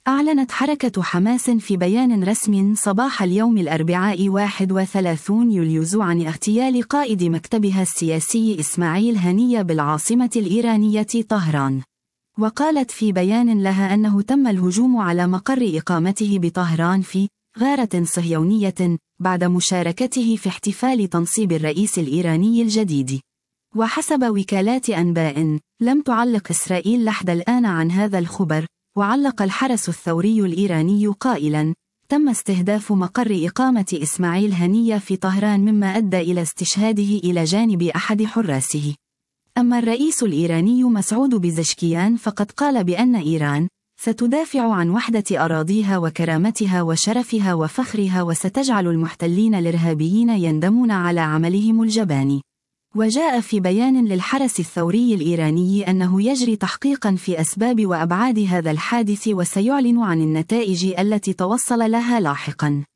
أعلنت حركة حماس في بيان رسمي صباح اليوم الأربعاء 31 يوليوز عن اغتيال قائد مكتبها السياسي إسماعيل هنية بالعاصمة الإيرانية طهران. وقالت في بيان لها أنه تم الهجوم على مقر إقامته بطهران في غارة صهيونية بعد مشاركته في احتفال تنصيب الرئيس الإيراني الجديد. وحسب وكالات أنباء لم تعلق إسرائيل لحد الآن عن هذا الخبر، وعلق الحرس الثوري الإيراني قائلاً: تم استهداف مقر إقامة إسماعيل هنية في طهران مما أدى إلى استشهاده إلى جانب أحد حراسه. أما الرئيس الإيراني مسعود بزشكيان فقد قال بأن إيران ستدافع عن وحدة أراضيها وكرامتها وشرفها وفخرها، وستجعل المحتلين الإرهابيين يندمون على عملهم الجباني. وجاء في بيان للحرس الثوري الإيراني أنه يجري تحقيقا في أسباب وأبعاد هذا الحادث، وسيعلن عن النتائج التي توصل لها لاحقا.